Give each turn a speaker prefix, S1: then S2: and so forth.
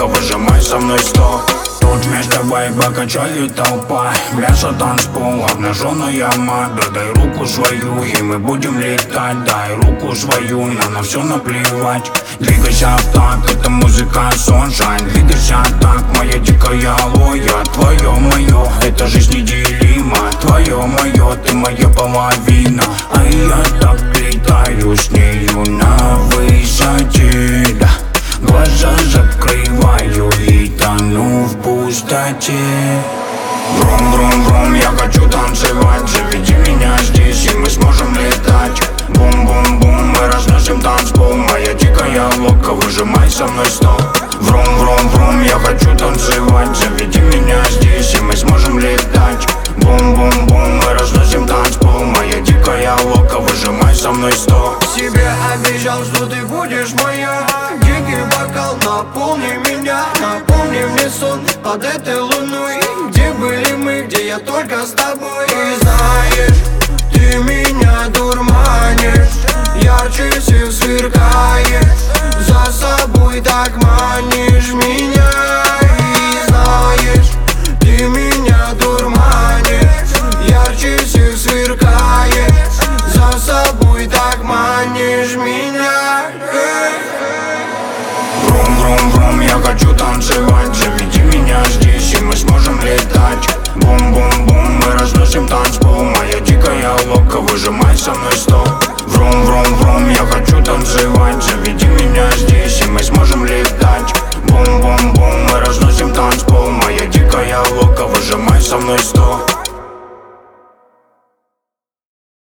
S1: лока, выжимай со мной 100. Тут вместе вайба качает толпа, мясо танцпол, обнаженная мода. Дай руку свою, и мы будем летать. Дай руку свою, нам на все наплевать. Двигайся так, это музыка Sunshine. Двигайся так, моя дикая лоя. Твое мое, это жизнь неделима. Твое мое, ты моя половина. А я так летаю с нею на высоте, да. Глаза закрываю и тону в пустоте. Врум-врум-врум, я хочу танцевать. Заведи меня здесь, и мы сможем летать. Бум-бум-бум, мы разносим танцпол. Моя дикая лока, выжимай со мной 100. Врум-врум-врум, я хочу танцевать. Заведи меня здесь, и мы сможем летать. Бум-бум-бум, мы разносим танцпол. Моя дикая лока, выжимай со мной 100.
S2: Себе обещал, что ты будешь моя. Дикий бокал, наполни меня. Напомни мне сон под этой луной. Где были мы, где я только с тобой. И знаешь, ты меня дурманишь. Ярче всех сверкаешь. За собой так манишь меня. И знаешь, ты меня дурманишь. Ярче всех сверкаешь. За собой так манишь меня.
S1: Врум-врум-врум, я хочу танцевать. Заведи меня здесь, и мы сможем летать. Бум-бум-бум, мы разносим танцпол. Моя дикая лока, выжимай со мной 100.